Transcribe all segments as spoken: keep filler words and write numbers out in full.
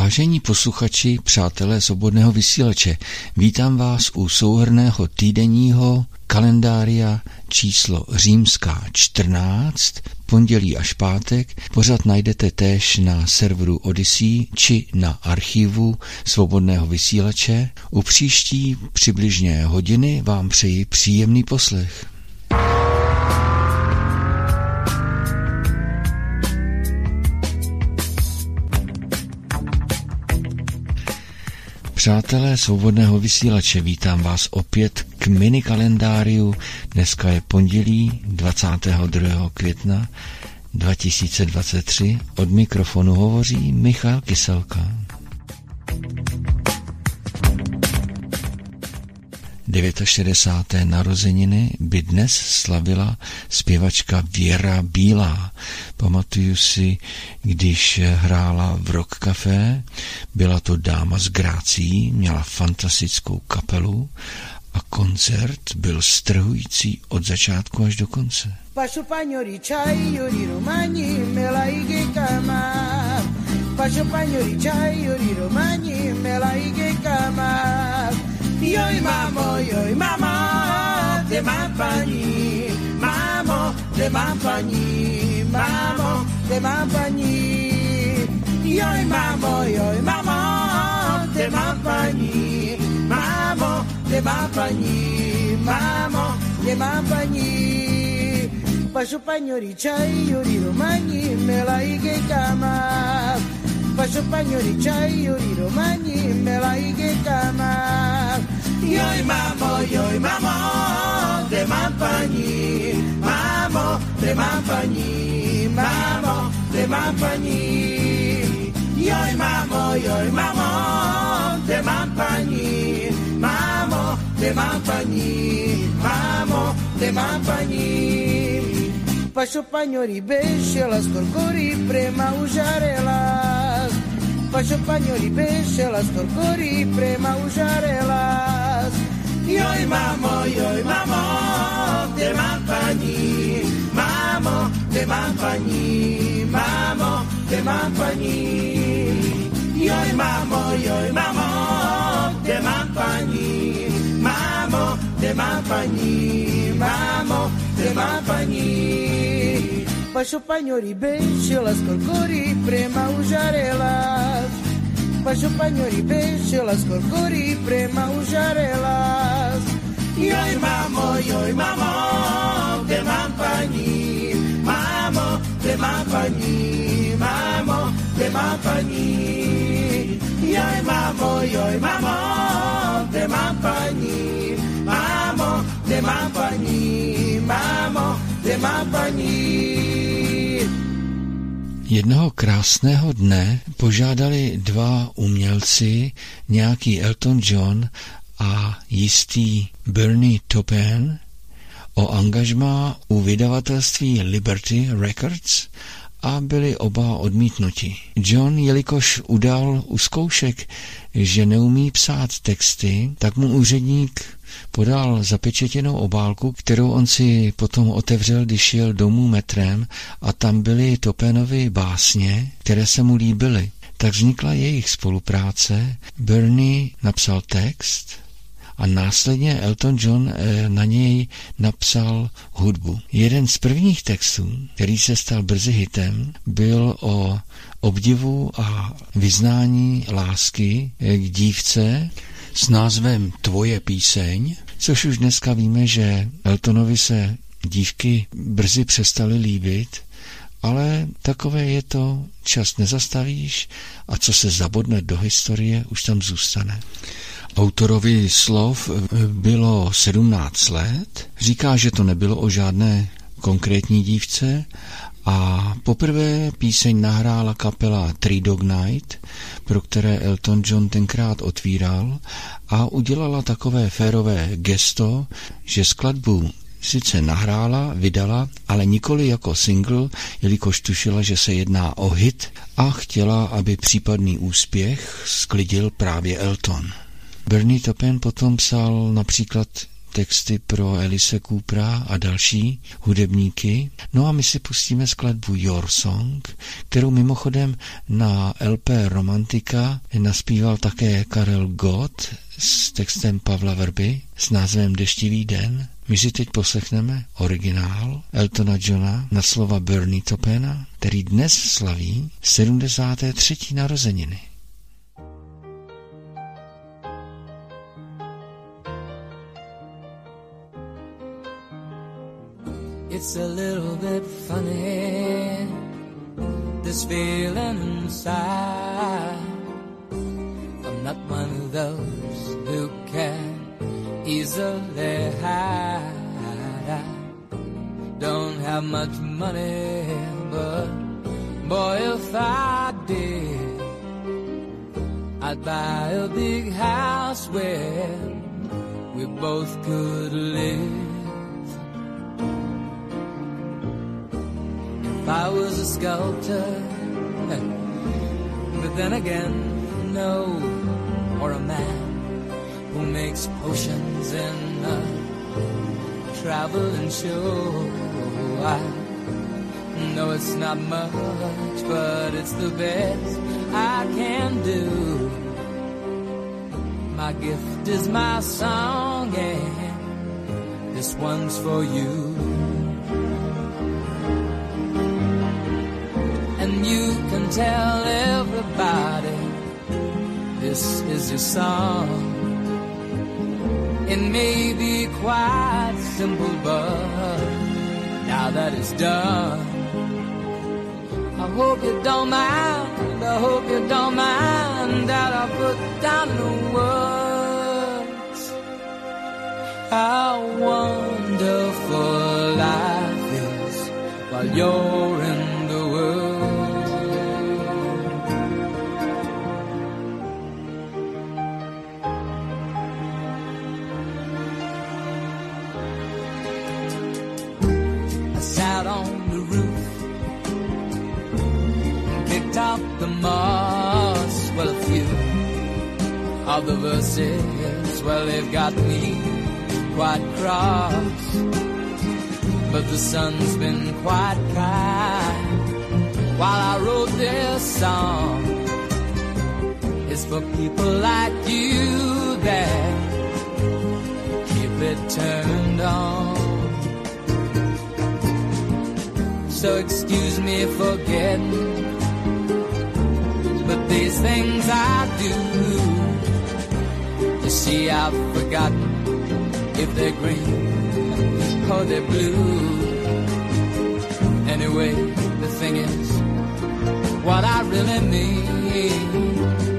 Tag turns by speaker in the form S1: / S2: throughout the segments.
S1: Vážení posluchači, přátelé Svobodného vysílače, vítám vás u souhrnného týdenního kalendária číslo římská čtrnáct, pondělí až pátek. Pořad najdete též na serveru Odyssey či na archivu Svobodného vysílače. U příští přibližně hodiny vám přeji příjemný poslech. Přátelé Svobodného vysílače, vítám vás opět k mini kalendáriu. Dneska je pondělí dvacátého druhého května dva tisíce dvacet tři. Od mikrofonu hovoří Michal Kyselka. šedesáté deváté narozeniny by dnes slavila zpěvačka Věra Bílá. Pamatuju si, když hrála v Rock Café, byla to dáma s grácií, měla fantastickou kapelu a koncert byl strhující od začátku až do konce.
S2: Joj mamo, joj mamo, kde mám paní, mámo, kde mám paní, mámo, kde mám paní. Joj mamo, joj mamo, kde mám paní, mámo, kde mám paní, mámo, kde mám paní. Pašo paňori čaj, jori romani, mela ige kama. Pašo paňori čaj, jori romani, mela ige kama. Joj mamo, joj mamo, kde mám paní, mámo, kde mám paní, mámo, kde mám paní. Joj mamo, joj mamo, kde mám paní, mámo, kde mám paní, mámo, kde mám paní. Pašo paňori bešela, skorkori prema užarelas. Pašo paňori bešela, skorkori prema užarelas. Joj mamo, joj mamo, kde mám paní, mámo, kde mám paní, mámo, kde mám paní. Joj mamo, joj mamo, kde mám paní, mámo, kde mám paní, mámo, kde mám paní. Pašo paňori bešela, skorkori prema užarelas. Pašo paňori bešela, skorkori prema užarelas. Joj mamo, joj mamo, kde mám paní, mámo, kde mám paní, mámo, kde mám paní. Joj mamo, joj mamo, kde mám paní, mámo, kde mám paní, mámo, kde mám paní.
S1: Jednoho krásného dne požádali dva umělci, nějaký Elton John a jistý Bernie Taupin, o angažmá u vydavatelství Liberty Records a byli oba odmítnuti. John, jelikož udal u zkoušek, že neumí psát texty, tak mu úředník podal zapečetěnou obálku, kterou on si potom otevřel, když jel domů metrem, a tam byly Taupinovi básně, které se mu líbily. Tak vznikla jejich spolupráce, Bernie napsal text a následně Elton John na něj napsal hudbu. Jeden z prvních textů, který se stal brzy hitem, byl o obdivu a vyznání lásky k dívce s názvem Tvoje píseň, což už dneska víme, že Eltonovi se dívky brzy přestaly líbit, ale takové je to, čas nezastavíš a co se zabodne do historie, už tam zůstane. Autorovi slov bylo sedmnáct let, říká, že to nebylo o žádné konkrétní dívce a poprvé píseň nahrála kapela Three Dog Night, pro které Elton John tenkrát otvíral, a udělala takové férové gesto, že skladbu sice nahrála, vydala, ale nikoli jako single, jelikož tušila, že se jedná o hit a chtěla, aby případný úspěch sklidil právě Elton. Bernie Taupin potom psal například texty pro Elise Coopera a další hudebníky. No a my si pustíme skladbu Your Song, kterou mimochodem na el pé Romantika naspíval také Karel Gott s textem Pavla Vrby s názvem Deštivý den. My si teď poslechneme originál Eltona Johna na slova Bernie Taupena, který dnes slaví sedmdesáté třetí narozeniny.
S2: It's a little bit funny, this feeling inside. I'm not one of those who can easily hide. I don't have much money, but boy, if I did, I'd buy a big house where we both could live. If I was a sculptor, but then again, no, or a man who makes potions in a traveling show. I know it's not much, but it's the best I can do. My gift is my song, and this one's for you. And you can tell everybody this is your song. It may be quite simple, but now that it's done, I hope you don't mind, I hope you don't mind that I put down in the words how wonderful life is while you're in the world. Top the moss, well, a few of the verses, well, they've got me quite cross, but the sun's been quite kind while I wrote this song. It's for people like you that keep it turned on. So excuse me for getting, but these things I do, you see, I've forgotten if they're green or they're blue. Anyway, the thing is, what I really mean,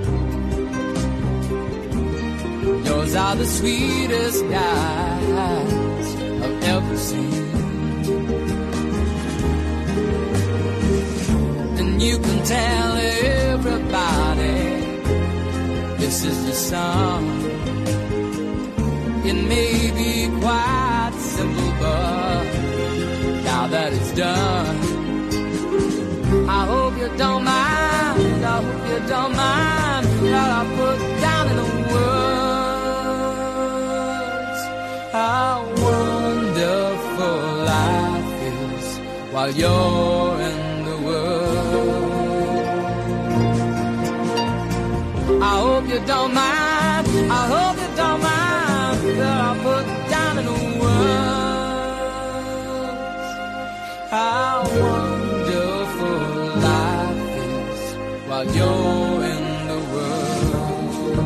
S2: yours are the sweetest eyes I've ever seen. And you can tell everybody this is your song. It may be quite simple, but now that it's done, I hope you don't mind, I hope you don't mind that I put down in the words how wonderful life is while you're in the world. I hope you don't mind, I hope you don't mind that I put down in the words how wonderful life is while you're in the world.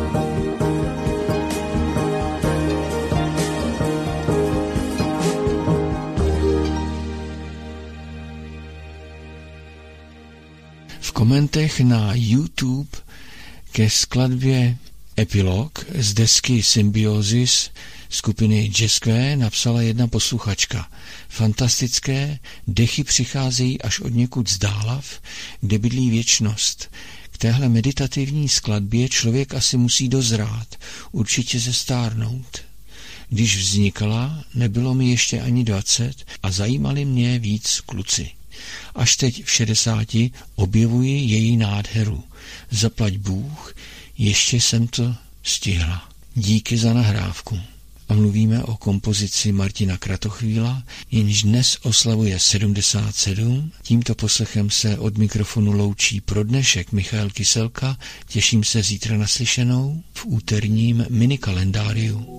S1: V komentech na YouTube ke skladbě Epilog z desky Symbiosis skupiny Jazzque napsala jedna posluchačka. Fantastické, dechy přicházejí až od někud z Dálav, kde bydlí věčnost. K téhle meditativní skladbě člověk asi musí dozrát, určitě zestárnout. Když vznikala, nebylo mi ještě ani dvacet a zajímali mě víc kluci. Až teď v šedesáti objevuji její nádheru. Zaplať Bůh, ještě jsem to stihla. Díky za nahrávku. a mluvíme o kompozici Martina Kratochvíla, jenž dnes oslavuje sedmdesát sedm. Tímto poslechem se od mikrofonu loučí pro dnešek Michal Kyselka. Těším se zítra naslyšenou v úterním minikalendáriu.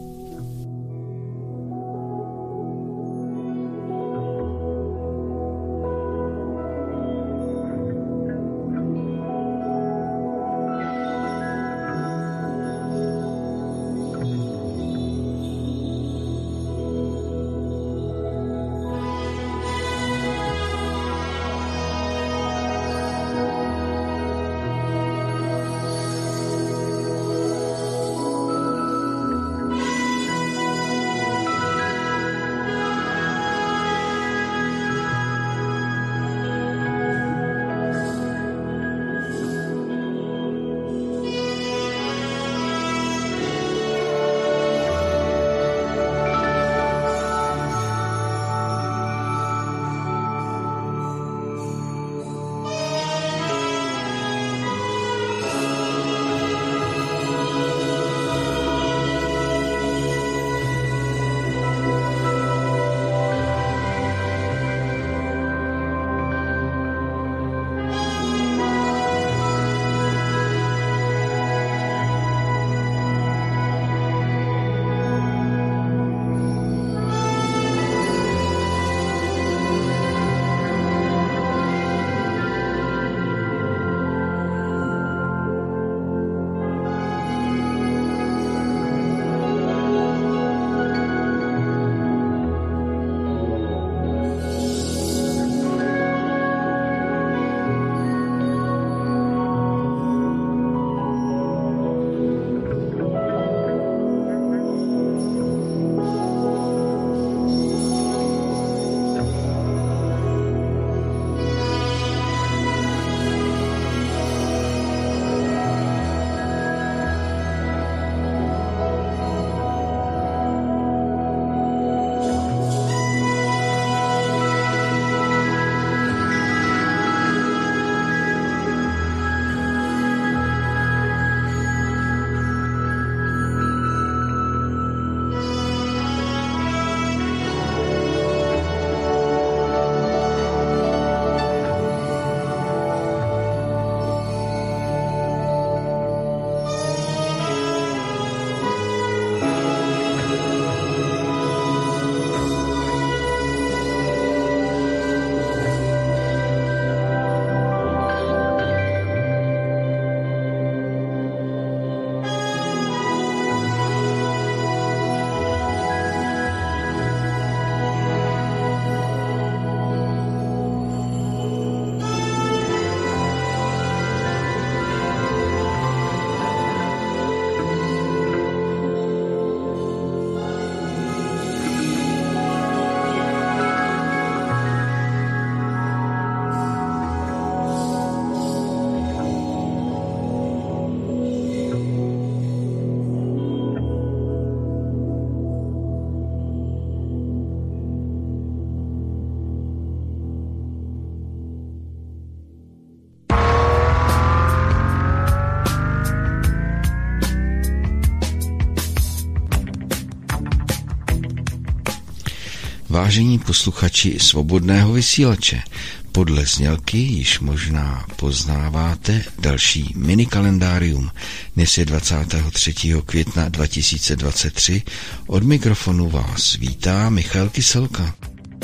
S1: Vážení posluchači Svobodného vysílače, podle znělky již možná poznáváte další minikalendárium. Dnes je dvacátého třetího května dva tisíce dvacet tři. Od mikrofonu vás vítá Michal Kyselka.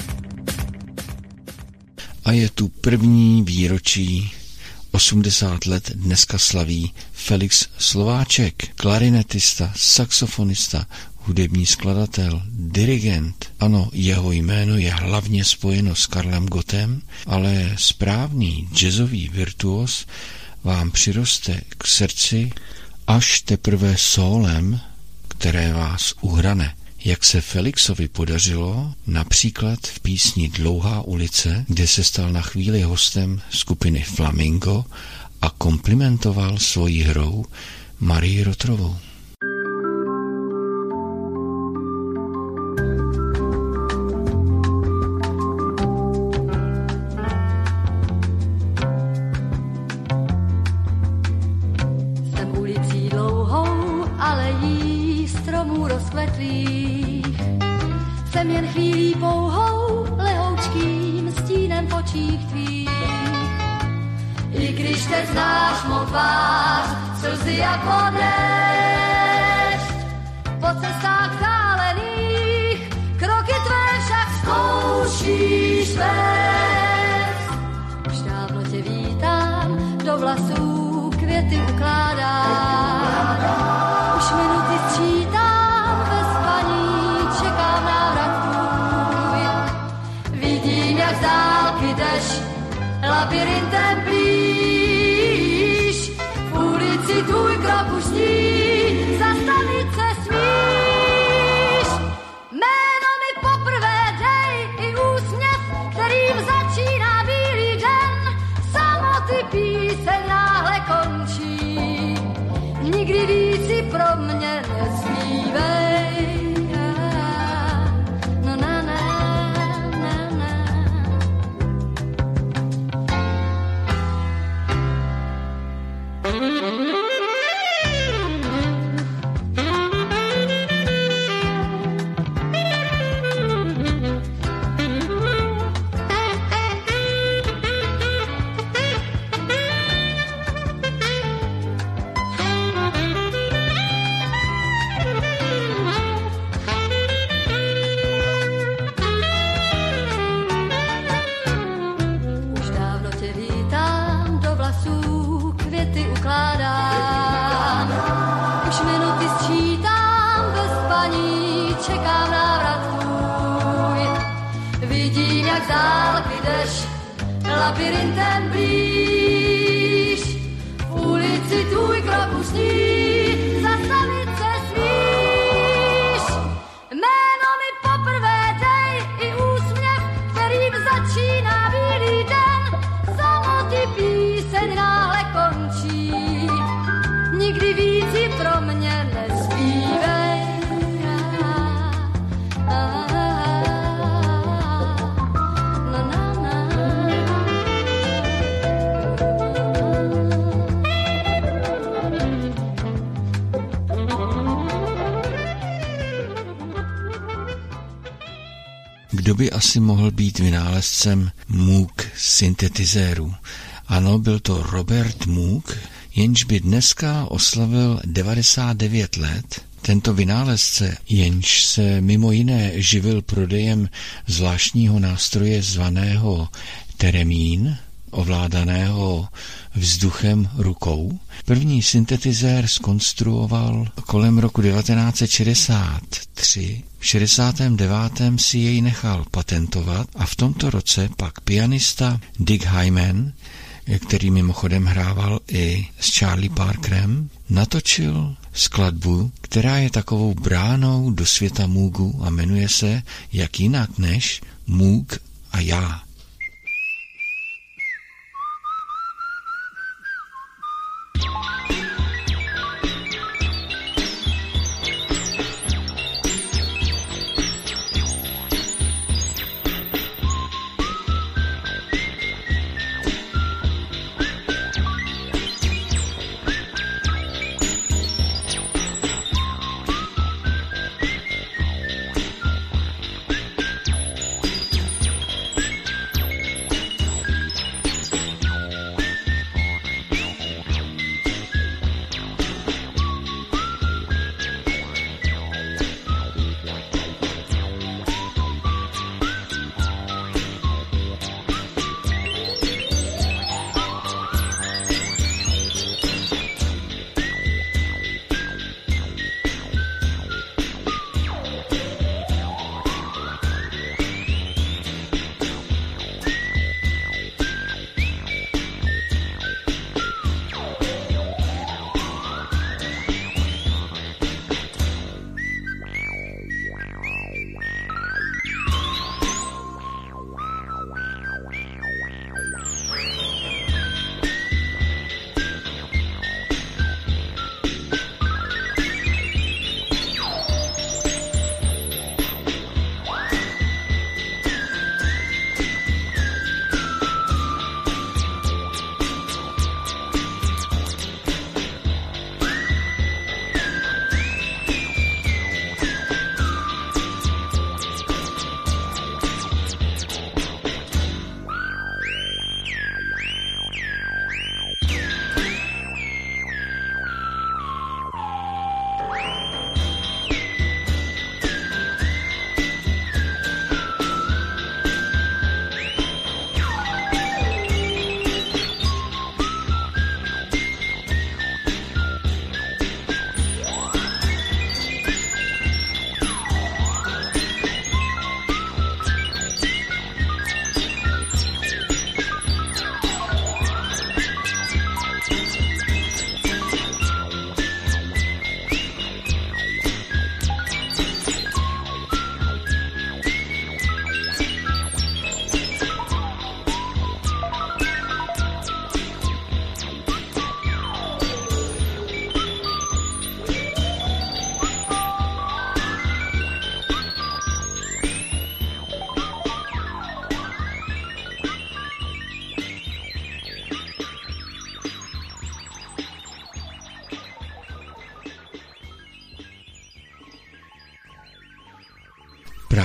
S1: A je tu první výročí, osmdesát let dneska slaví Felix Slováček, klarinetista, saxofonista, hudební skladatel, dirigent. Ano, jeho jméno je hlavně spojeno s Karlem Gottem, ale správný jazzový virtuos vám přiroste k srdci až teprve sólem, které vás uhrane. Jak se Felixovi podařilo, například v písni Dlouhá ulice, kde se stal na chvíli hostem skupiny Flamingo a komplimentoval svojí hrou Marii Rotrovou.
S3: Jsem ulicí dlouhou, alejí stromů, stromů rozkvetlých. Jsem jen chvílí pouhou, lehoučkým stínem v očích tvých. I když teď znáš mou tvář, slzy jako déšť. Po cestách zálených, kroky tvé však zkoušíš vést. Už dávno tě vítám, do vlasů květy ukládám. Už minuty sčítám, ve spaní čekám návrat tvůj. Vidím, jak z dálky jdeš labirintem blíž. V ulici tvůj krok už zní, zastavit se smíš. Jméno mi poprvé dej i úsměv, kterým začíná bílý den. Samoty píseň náhle končí, nikdy víc si pro mě nezmívej. No na na na na. Labirintem blíž, v ulici tvůj krok už zní, zastavit se smíš. Jméno mi poprvé dej i úsměv, kterým začíná bílý den. Samoty píseň náhle končí, nikdy víc ji pro mě nezbývej.
S1: Kdo by asi mohl být vynálezcem Moog syntetizérů? Ano, byl to Robert Moog, jenž by dneska oslavil devadesát devět let. Tento vynálezce, jenž se mimo jiné živil prodejem zvláštního nástroje zvaného teremín, ovládaného vzduchem rukou. První syntetizér zkonstruoval kolem roku devatenáct set šedesát tři. V šedesátém devátém si jej nechal patentovat a v tomto roce pak pianista Dick Hyman, který mimochodem hrával i s Charlie Parkerem, natočil skladbu, která je takovou bránou do světa Moogu a jmenuje se jak jinak než Moog a já.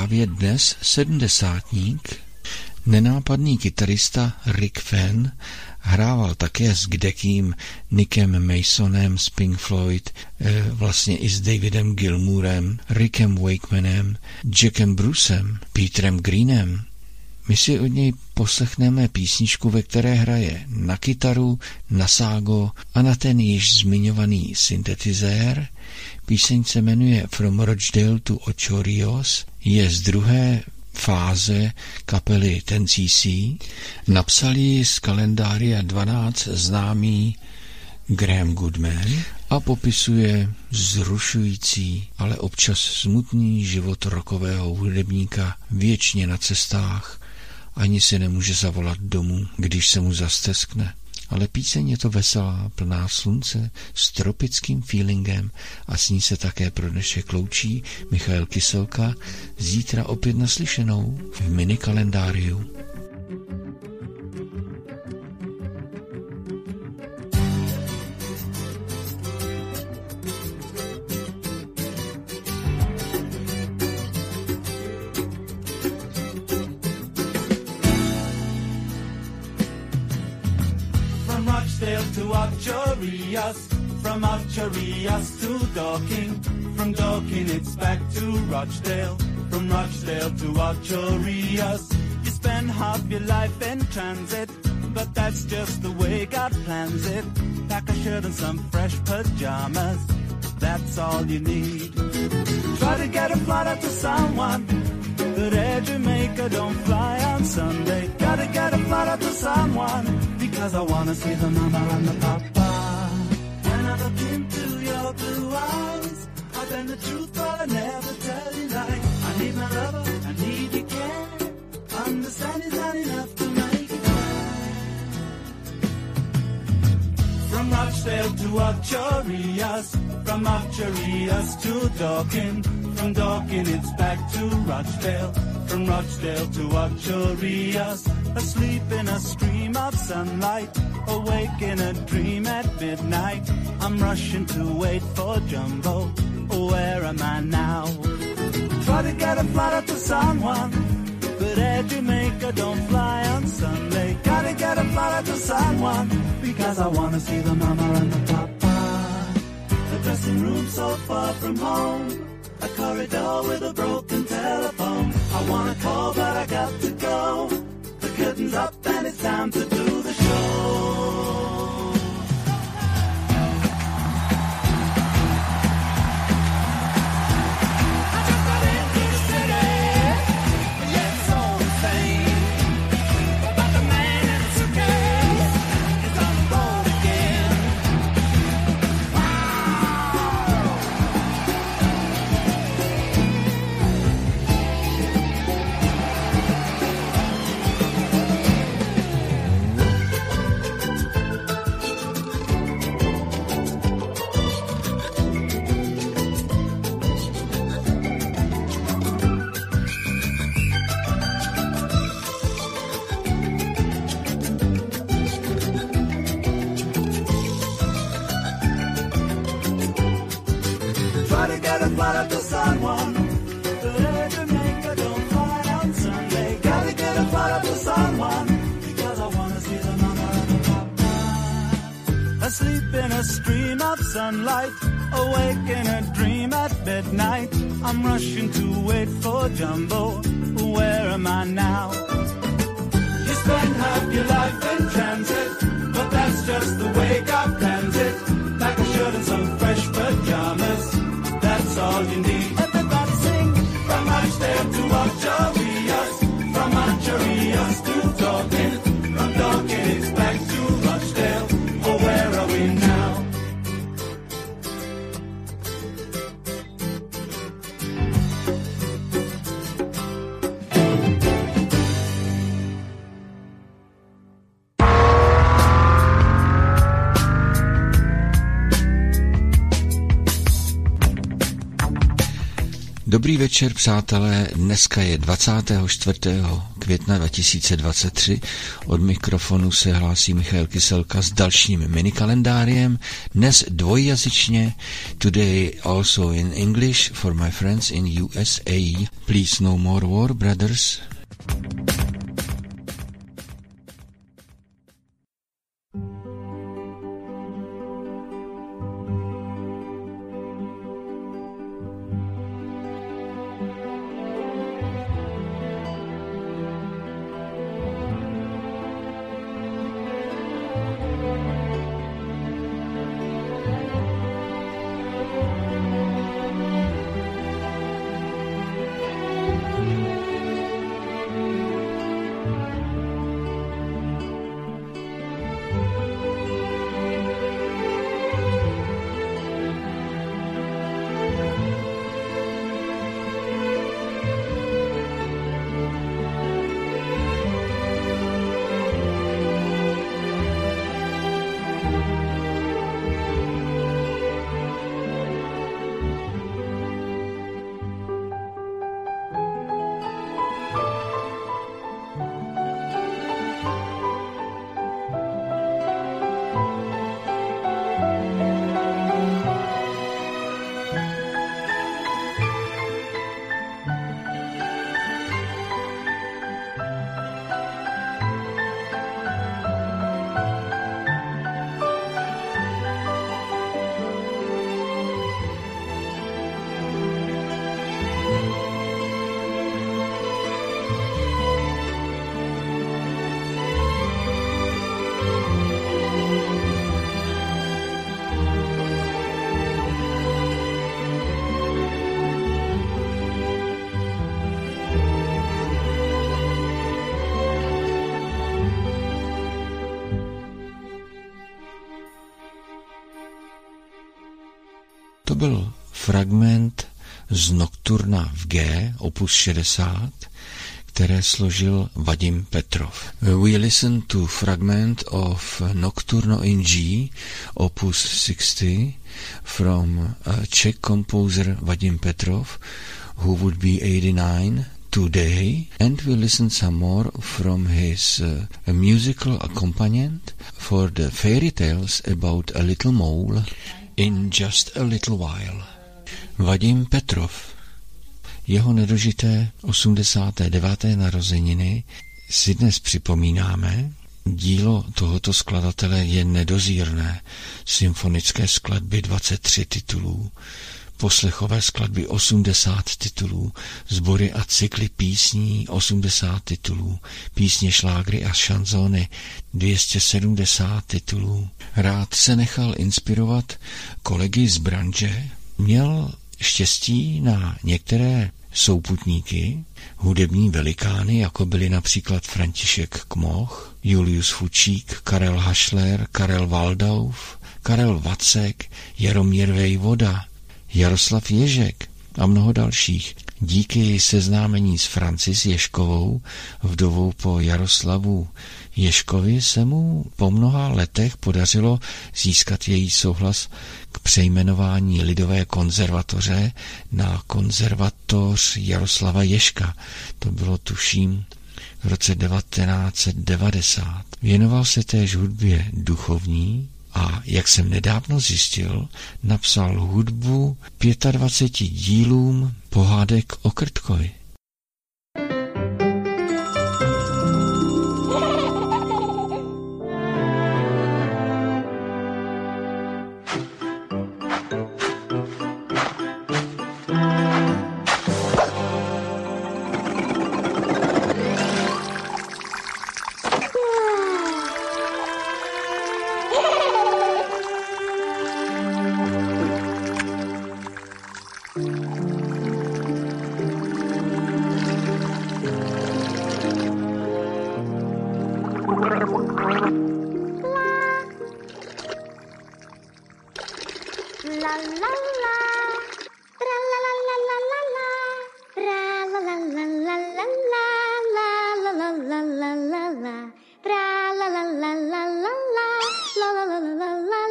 S1: právě dnes sedmdesátník. Nenápadný kytarista Rick Fenn hrával také s kdekým Nickem Masonem z Pink Floyd, vlastně i s Davidem Gilmourem, Rickem Wakemanem, Jackem Brucem, Petrem Greenem. My si od něj poslechneme písničku, ve které hraje na kytaru, na ságo a na ten již zmiňovaný syntetizér. Píseň se jmenuje From Rochdale to Ocho Rios, je z druhé fáze kapely Ten C C. Napsal ji z kalendária dvanáct známý Graham Goodman a popisuje zrušující, ale občas smutný život rockového hudebníka, věčně na cestách, ani si nemůže zavolat domů, když se mu zasteskne. Ale píseň je to veselá, plná slunce, s tropickým feelingem a s ní se také pro dnešek loučí Michael Kyselka, zítra opět naslyšenou v mini kalendáriu.
S4: To Ocho Rios, from Ocho Rios to Dorking, from Dorking it's back to Rochdale, from Rochdale to Ocho Rios. You spend half your life in transit, but that's just the way God plans it. Pack a shirt and some fresh pajamas, that's all you need. Try to get a flight out to someone, but Air Jamaica don't fly on Sunday. Gotta get a flight out to someone, because I wanna see the mama and the papa. When I look into your blue eyes, I bend the truth but I never tell you lies. I need my lover, I need your care. Understanding's not enough to make it right. From Rochdale to Ocho Rios, from Ocho Rios to Dorking, from Dorking it's back to Rochdale, from Rochdale to Ocho Rios. Asleep in a stream of sunlight, awake in a dream at midnight. I'm rushing to wait for Jumbo, where am I now? Try to get a flight out to San Juan, but Air Jamaica don't fly on Sunday. Gotta get a flight out to San Juan, because I wanna see the mama and the papa. The dressing room so far from home, a corridor with a broken telephone. I wanna call but I got to go. The curtain's up and it's time to do the show. Fly up to San Juan, but Air Jamaica don't fly on Sunday. Gotta get a flight up to San Juan, because I wanna see the mama and the papa. Asleep in a stream of sunlight, awake in a dream at midnight. I'm rushing to wait for Jumbo, where am I now? You spend half your life in transit, but that's just the way God plans it. Like a shirt and some fresh pajamas, that's all you need. Everybody sing. From Rochdale to Ocho Rios, from Ocho Rios to Dorking, from Dorking it's back to Rochdale. Oh, where are we now?
S1: Dobrý večer, přátelé. Dneska je dvacátého čtvrtého května dva tisíce dvacet tři. Od mikrofonu se hlásí Michael Kyselka s dalším minikalendáriem. Dnes dvojjazyčně. Today also in English for my friends in U S A. Please no more war, brothers. To byl fragment z Nocturna v G, opus šedesát, které složil Vadim Petrov. We listen to fragment of Nocturno in G, opus sixty, from Czech composer Vadim Petrov, who would be eighty-nine today, and we listen some more from his uh, musical accompaniment for the fairy tales about a little mole in just a little while. Vadim Petrov. Jeho nedožité osmdesáté deváté narozeniny si dnes připomínáme. Dílo tohoto skladatele je nedozírné. Symfonické skladby dvacet tři titulů, poslechové skladby osmdesát titulů, sbory a cykly písní osmdesát titulů, písně, šlágry a šanzony dvě stě sedmdesát titulů. Rád se nechal inspirovat kolegy z branže, měl štěstí na některé souputníky, hudební velikány, jako byli například František Kmoch, Julius Fučík, Karel Hašler, Karel Waldauf, Karel Vacek, Jaromír Vejvoda, Jaroslav Ježek a mnoho dalších. Díky seznámení s Francis Ježkovou, vdovou po Jaroslavu Ježkovi, se mu po mnoha letech podařilo získat její souhlas k přejmenování Lidové konzervatoře na konzervatoř Jaroslava Ježka. To bylo, tuším, v roce devatenáct set devadesát. Věnoval se též hudbě duchovní a, jak jsem nedávno zjistil, napsal hudbu dvaceti pěti dílům pohádek o Krtkovi.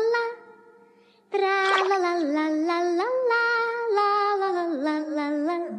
S3: la la la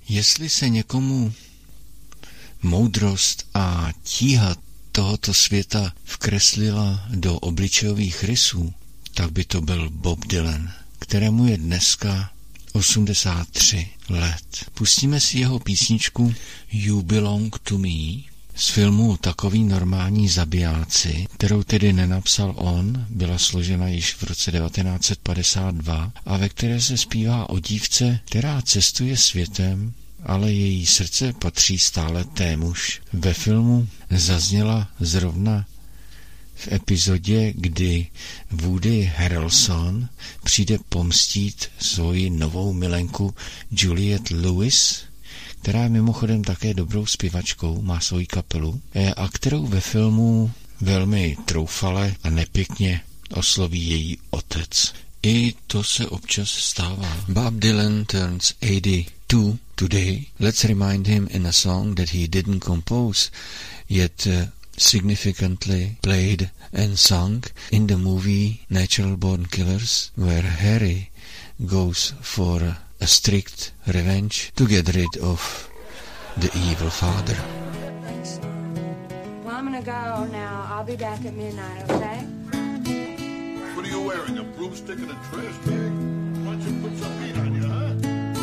S1: Jestli se někomu moudrost a tíha tohoto světa vkreslila do obličejových rysů, tak by to byl Bob Dylan, kterému je dneska osmdesát tři let. Pustíme si jeho písničku You Belong to Me z filmu Takoví normální zabijáci, kterou tedy nenapsal on, byla složena již v roce devatenáct set padesát dva a ve které se zpívá o dívce, která cestuje světem, ale její srdce patří stále témuž. Ve filmu zazněla zrovna v epizodě, kdy Woody Harrelson přijde pomstít svoji novou milenku Juliette Lewis, která je mimochodem také dobrou zpěvačkou, má svoji kapelu, a kterou ve filmu velmi troufale a nepěkně osloví její otec. I to se občas stává. Bob Dylan turns eighty-two today. Let's remind him in a song that he didn't compose, yet uh, significantly played and sung in the movie Natural Born Killers, where Harry goes for a strict revenge to get rid of the evil father.
S5: Well, I'm gonna go now. I'll be back at midnight, okay?
S6: What are you wearing, a broomstick and a trash bag? Why don't you put some meat on you, huh?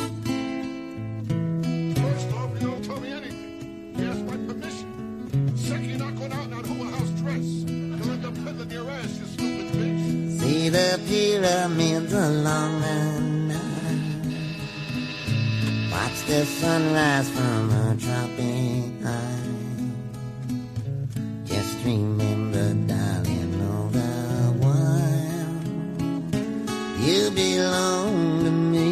S6: First off, you don't tell me anything. You ask my permission. Second, you're not going out in that whole house dress. You'll end up peddling your ass, you stupid bitch.
S7: See the pyramids along the night. Watch the sunrise from a tropic high. Just remember, darling, all the while you belong to me.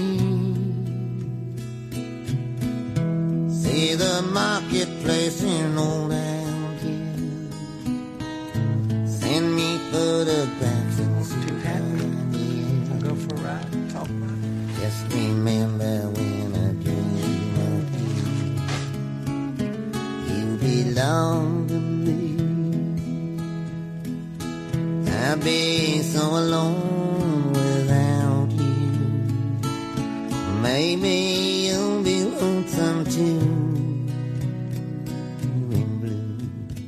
S7: See the marketplace in old Algiers. Send me photographs and
S8: Too happy. I'll go for a ride. Talk about it.
S7: just remember when I dream of you. You belong to me. I'd be so alone without you. Maybe you'll be lonesome too. In blue.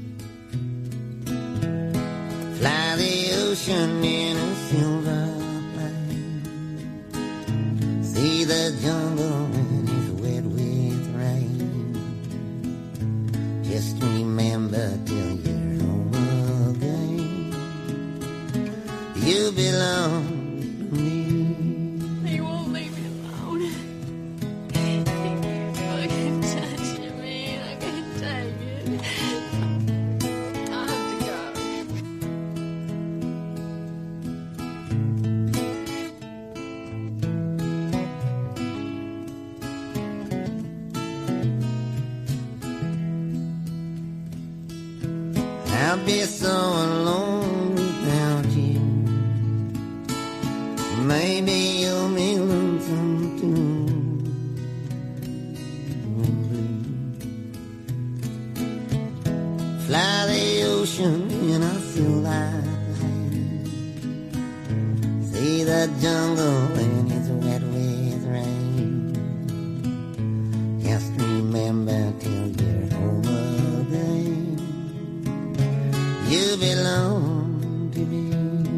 S7: Fly the ocean in a silver plane. See the jungle when it's wet with rain. Just remember till you're home again. You belong to me.
S3: He won't leave me alone. I can't touch him, man. I can't take it. I have to go.
S7: I'll be so alone without you. Maybe you'll be lonesome too. Fly the ocean in a silver plane. See the jungle when it's wet with rain. Just remember till you're home again. You belong to me.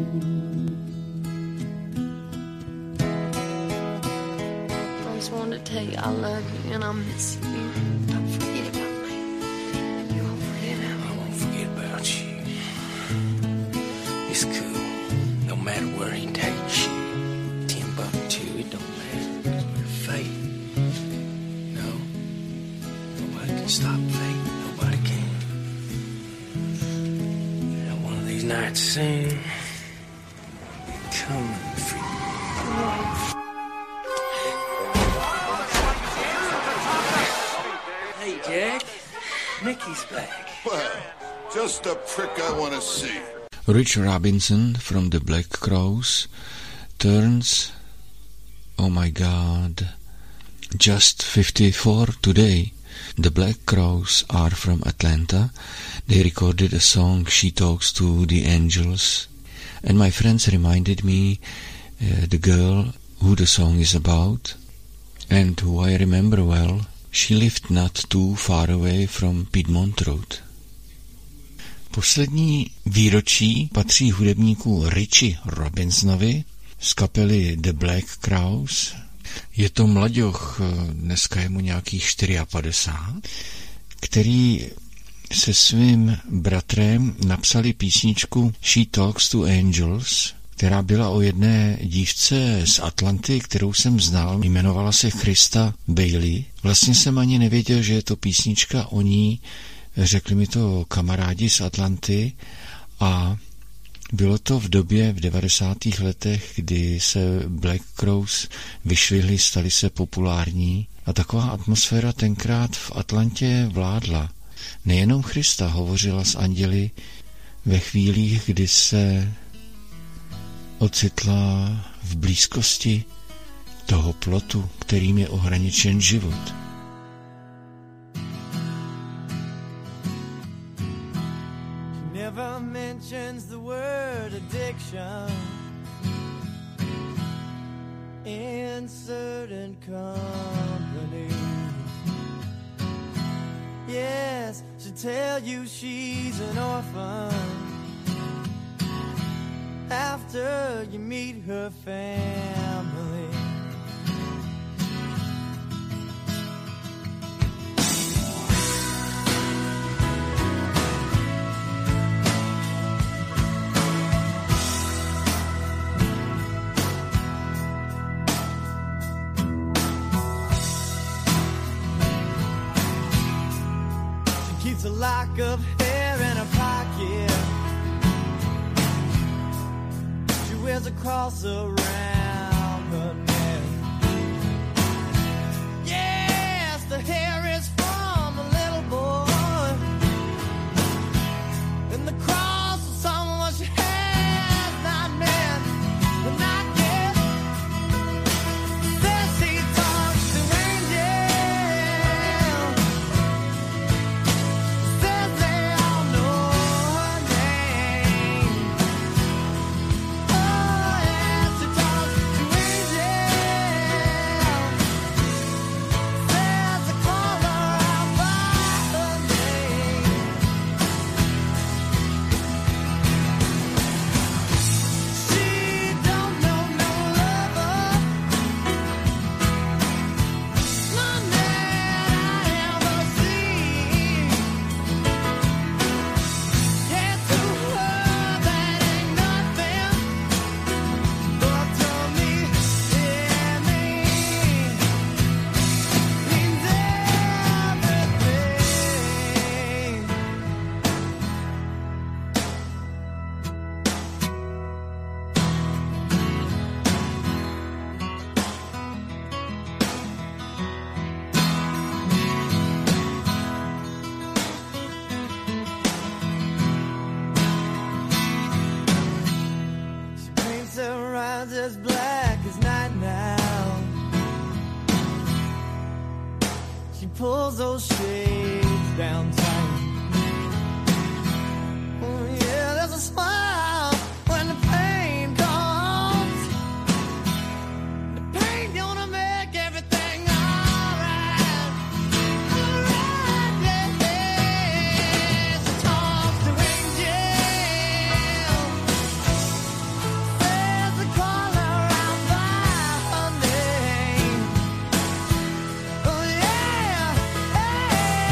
S3: I just wanted to tell you I love you and I miss you. Don't forget about me. You won't forget about me.
S9: I won't forget about you. It's cool. No matter where he takes you. Timbuktu, it don't matter. 'Cause we're fate. No. Nobody can stop fate. Nobody can. And one of these nights soon, coming for you. Hey, Jack. Mickey's back.
S6: Well, just the prick I want to see.
S1: Rich Robinson from the Black Crowes turns, oh my God, just fifty-four today. The Black Crowes are from Atlanta. They recorded a song, She Talks to the Angels. And my friends reminded me uh, the girl who the song is about and who I remember well She lived not too far away from Piedmont Road. Poslední výročí patří hudebníku Richie Robinsonovi z kapely The Black Crowes. Je to mlaďoch, dneska je mu nějakých padesát čtyři, který se svým bratrem napsali písničku She Talks to Angels, která byla o jedné dívce z Atlanty, kterou jsem znal, jmenovala se Christa Bailey. Vlastně jsem ani nevěděl, že je to písnička o ní, řekli mi to kamarádi z Atlanty a bylo to v době v devadesátých letech, kdy se Black Crowes vyšvihli, stali se populární a taková atmosféra tenkrát v Atlantě vládla. Nejenom Christa hovořila s anděli ve chvílích, kdy se ocitla v blízkosti toho plotu, kterým je ohraničen život.
S10: Never mentions the word addiction in certain company. Yes, she'll tell you she's an orphan after you meet her family. Keeps a lock of hair in her pocket. She wears a cross around her neck. Yes, the hair is from a little boy, and the cross is someone she has not met, but not yet. Says she talks to angels. Says they all know her name. Oh, yes, she talks to angels. Says they call her out by her name. She don't know no lover, none that I ever seen. Yeah, to her that ain't nothing, but to me it means, means everything. She paints her eyes as black as night now. She pulls those shades down tight. Oh yeah, there's a smile when the pain comes. The pain gonna make everything alright. Alright, yeah, yeah. She talks to angels. Says they call her out by her name. Oh yeah, yeah.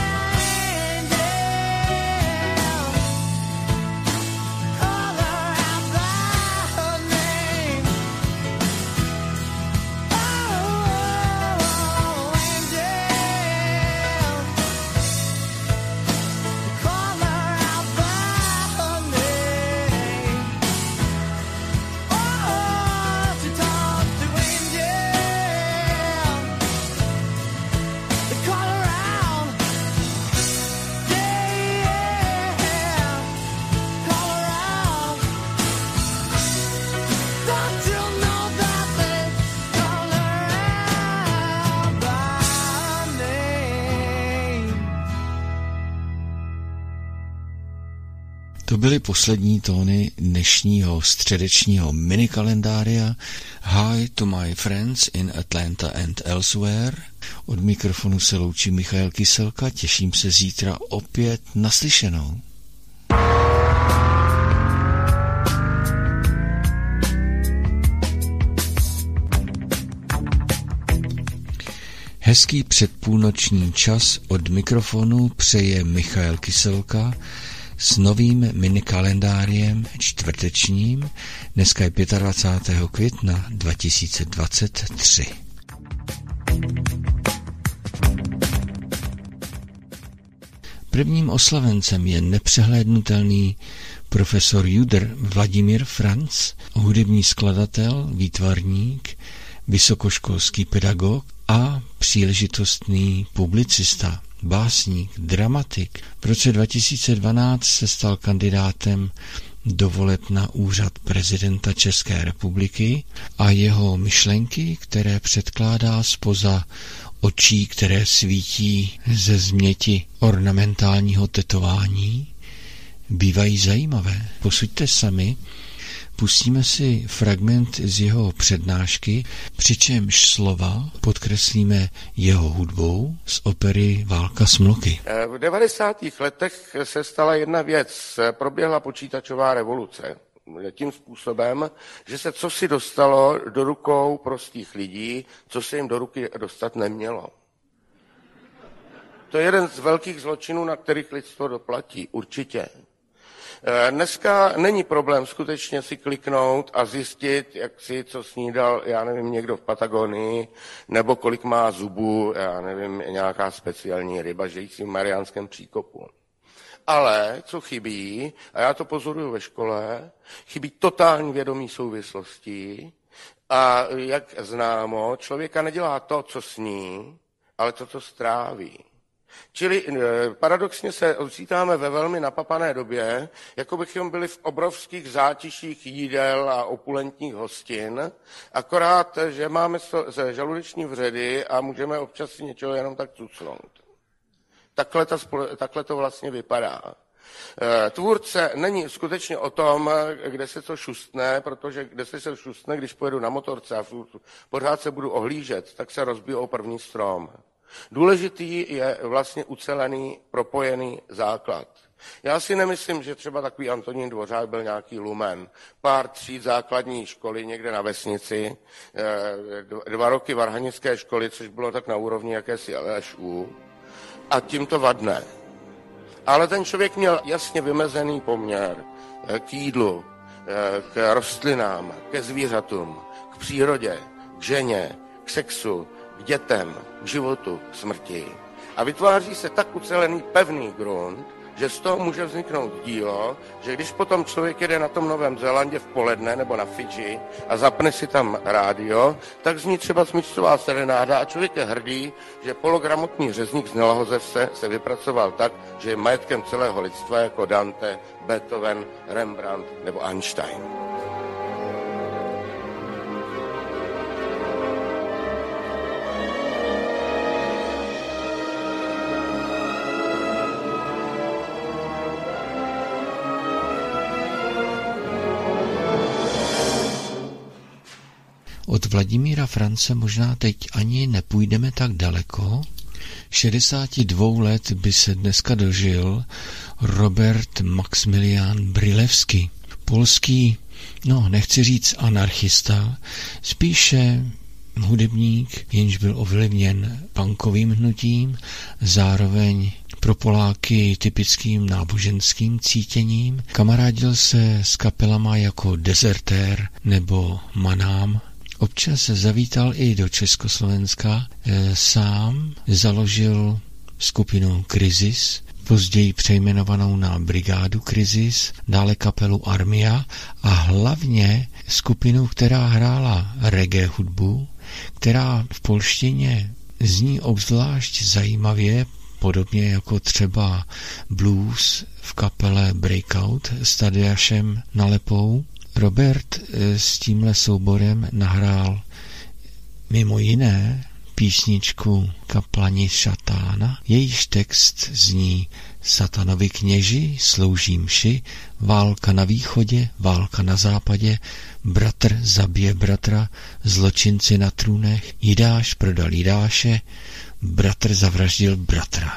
S1: To byly poslední tóny dnešního středečního minikalendária Hi to my friends in Atlanta and elsewhere. Od mikrofonu se loučí Michael Kyselka, těším se zítra opět naslyšenou. Hezký předpůlnoční čas od mikrofonu přeje Michael Kyselka s novým minikalendáriem čtvrtečním. Dneska je dvacátého pátého května dva tisíce dvacet tři. Prvním oslavencem je nepřehlédnutelný profesor Judr Vladimír Franc, hudební skladatel, výtvarník, vysokoškolský pedagog a příležitostný publicista, básník, dramatik. V roce dva tisíce dvanáct se stal kandidátem do voleb na úřad prezidenta České republiky a jeho myšlenky, které předkládá zpoza očí, které svítí ze změti ornamentálního tetování, bývají zajímavé. Posuďte sami. Pustíme si fragment z jeho přednášky, přičemž slova podkreslíme jeho hudbou z opery Válka smloky.
S11: V devadesátých letech se stala jedna věc. Proběhla počítačová revoluce. Tím způsobem, že se cosi dostalo do rukou prostých lidí, co se jim do ruky dostat nemělo. To je jeden z velkých zločinů, na kterých lidstvo doplatí, určitě. Dneska není problém skutečně si kliknout a zjistit, jak si co snídal, já nevím, někdo v Patagonii, nebo kolik má zubů, já nevím, nějaká speciální ryba žijící v Mariánském příkopu. Ale co chybí, a já to pozoruju ve škole, chybí totální vědomí souvislostí a jak známo, člověka nedělá to, co sní, ale to, co stráví. Čili paradoxně se ocitáme ve velmi napapané době, jako bychom byli v obrovských zátiších jídel a opulentních hostin, akorát, že máme ze žaludeční vředy a můžeme občas si něčeho jenom tak cucnout. Takhle, ta, takhle to vlastně vypadá. Tvůrce není skutečně o tom, kde se co šustne, protože kde se se šustne, když pojedu na motorce a pořád se budu ohlížet, tak se rozbijou první strom. Důležitý je vlastně ucelený, propojený základ. Já si nemyslím, že třeba takový Antonín Dvořák byl nějaký lumen. Pár tříd základní školy někde na vesnici, dva roky varhanické školy, což bylo tak na úrovni jakési L Š U, a tím to vadne. Ale ten člověk měl jasně vymezený poměr k jídlu, k rostlinám, ke zvířatům, k přírodě, k ženě, k sexu, k dětem, k životu, k smrti. A vytváří se tak ucelený pevný grunt, že z toho může vzniknout dílo, že když potom člověk jede na tom Novém Zélandě v poledne nebo na Fidži a zapne si tam rádio, tak zní třeba smyčcová serenáda a člověk je hrdý, že pologramotní řezník z Nelahozevce se vypracoval tak, že je majetkem celého lidstva jako Dante, Beethoven, Rembrandt nebo Einstein.
S1: Od Vladimíra France možná teď ani nepůjdeme tak daleko. šedesáti dvou let by se dneska dožil Robert Maximilian Brylewski, polský, no nechci říct anarchista, spíše hudebník, jenž byl ovlivněn punkovým hnutím, zároveň pro Poláky typickým náboženským cítěním. Kamarádil se s kapelama jako Desertér nebo Manám. Občas zavítal i do Československa, e, sám založil skupinu Krizis, později přejmenovanou na Brigádu Krizis, dále kapelu Armia a hlavně skupinu, která hrála reggae hudbu, která v polštině zní obzvlášť zajímavě, podobně jako třeba blues v kapele Breakout s Tadeášem Nalepou. Robert s tímhle souborem nahrál mimo jiné písničku Kaplani šatána. Jejíž text zní: satanovi kněži slouží mši, válka na východě, válka na západě, bratr zabije bratra, zločinci na trůnech, Jidáš prodal Jidáše, bratr zavraždil bratra.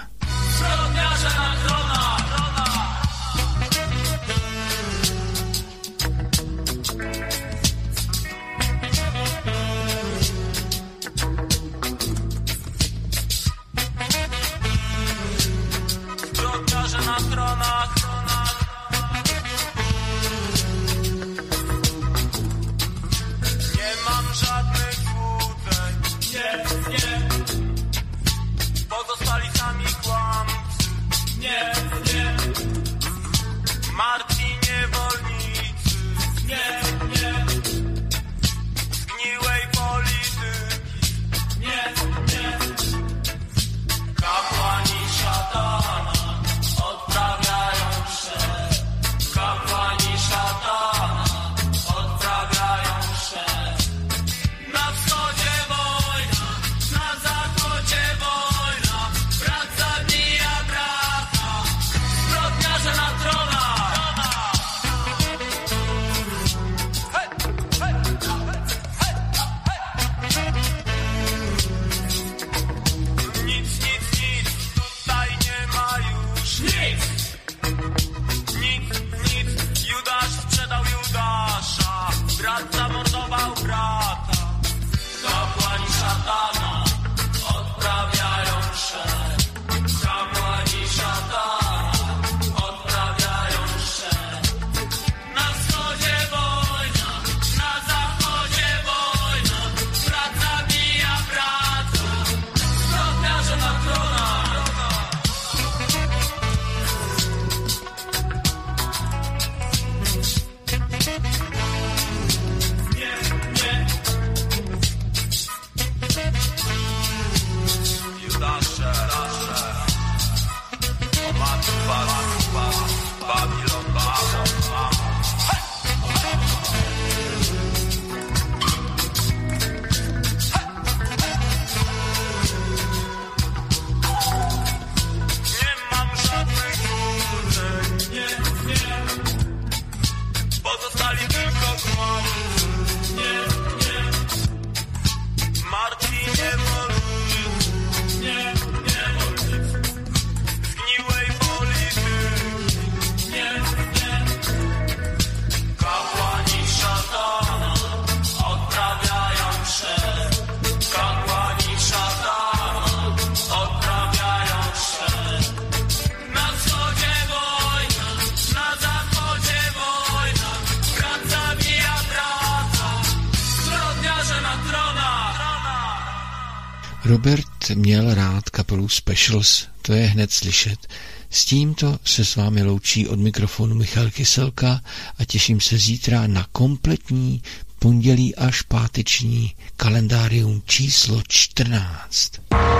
S1: Robert měl rád kapelu Specials, to je hned slyšet. S tímto se s vámi loučí od mikrofonu Michal Kyselka a těším se zítra na kompletní pondělí až páteční kalendárium číslo čtrnáct.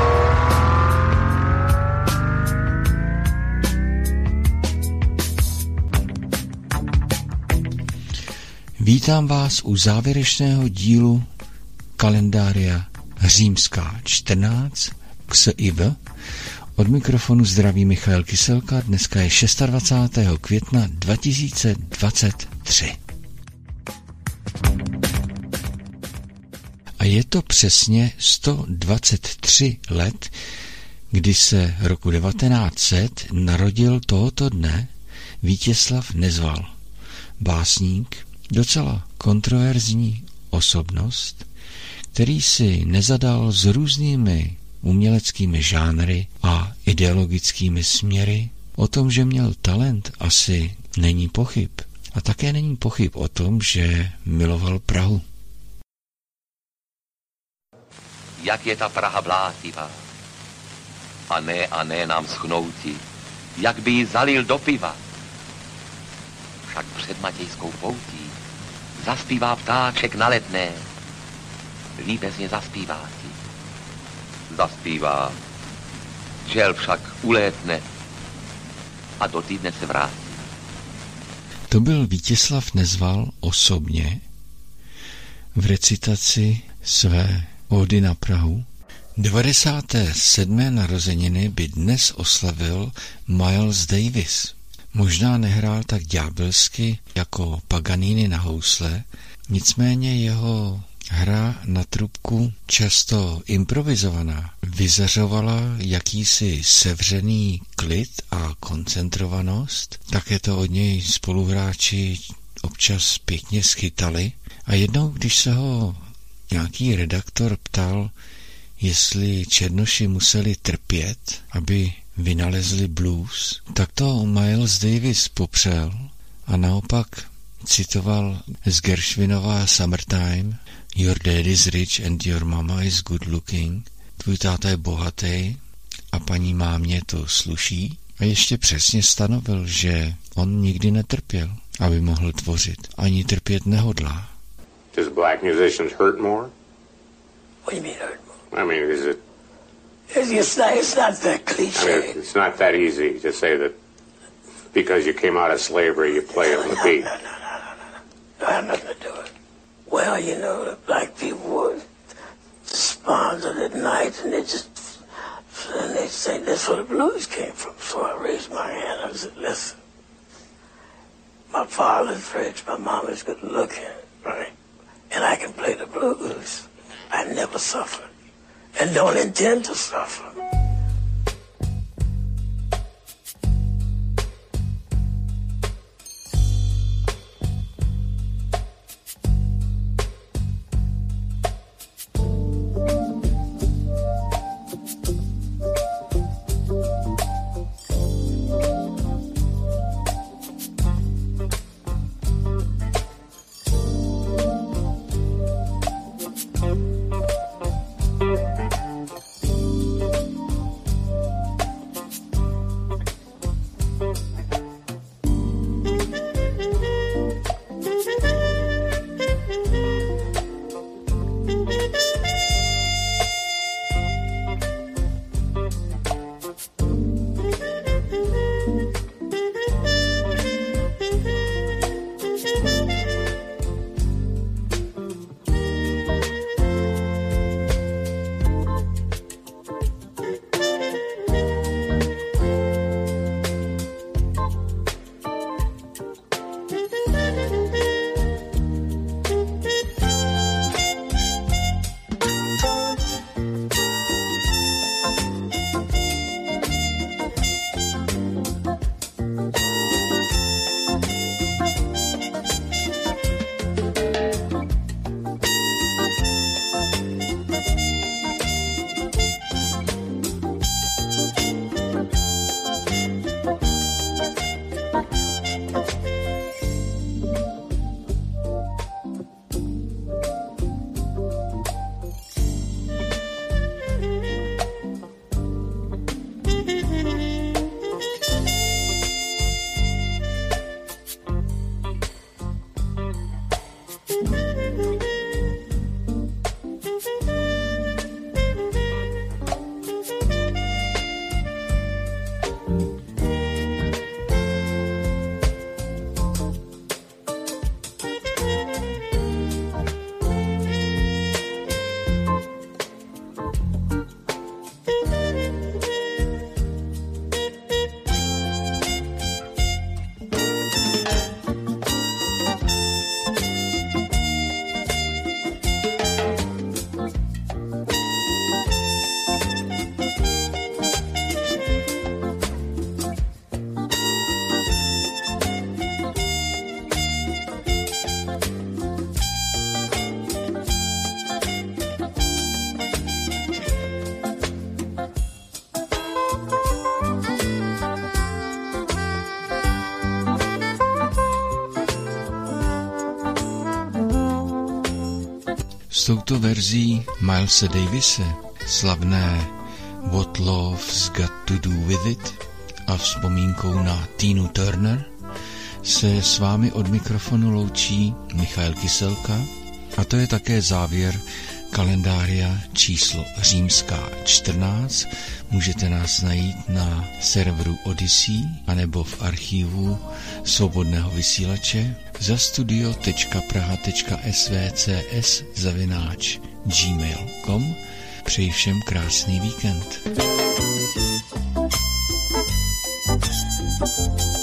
S1: Vítám vás u závěrečného dílu kalendária Římská čtrnáct X I V. Od mikrofonu zdraví Michal Kyselka, dneska je dvacátého šestého května dva tisíce dvacet tři. A je to přesně sto dvacet tři let, kdy se roku devatenáct set narodil tohoto dne Vítězslav Nezval, básník, docela kontroverzní osobnost, který si nezadal s různými uměleckými žánry a ideologickými směry. O tom, že měl talent, asi není pochyb. A také není pochyb o tom, že miloval Prahu.
S12: Jak je ta Praha blátivá, a ne a ne nám schnouti, jak by ji zalil do piva. Však před Matějskou poutí zaspívá ptáček na Letné, líbezně zaspívá ti. Zaspívá, žel však ulétne a do týdne se vrátí.
S1: To byl Vítězslav Nezval osobně v recitaci své ódy na Prahu. devadesáté sedmé narozeniny by dnes oslavil Miles Davis. Možná nehrál tak ďábelsky jako Paganini na housle, nicméně jeho hra na trubku, často improvizovaná, vyzařovala jakýsi sevřený klid a koncentrovanost. Také to od něj spoluhráči občas pěkně schytali. A jednou, když se ho nějaký redaktor ptal, jestli černoši museli trpět, aby vynalezli blues, tak to Miles Davis popřel a naopak citoval z Gershwinova Summertime: Your dad is rich and your mama is good looking. Tvůj táta je bohatý a paní mámě to sluší. A ještě přesně stanovil, že on nikdy netrpěl, aby mohl tvořit. Ani trpět nehodlá.
S13: Does black musicians hurt more?
S14: What do you mean hurt more?
S13: I mean, is it...
S14: It's not, it's not that cliche.
S13: I mean, it's not that easy to say that because you came out of slavery, you play on the beat.
S14: No, no, no, no, no, no. No, I have nothing to do with it. Well, you know, the black people were despondent at night, and they just, and they say that's where the blues came from. So I raised my hand and I said, listen, my father's rich, my mama's good looking, right? And I can play the blues. I never suffered and don't intend to suffer.
S1: S touto verzí Milese Davise, slavné What Love's Got to Do With It a vzpomínkou na Tinu Turner, se s vámi od mikrofonu loučí Michael Kyselka a to je také závěr kalendária číslo římská čtrnáct. Můžete nás najít na serveru Odyssey anebo v archivu Svobodného vysílače za studio tečka praha tečka svcs zavináč gmail tečka com, přeji všem krásný víkend.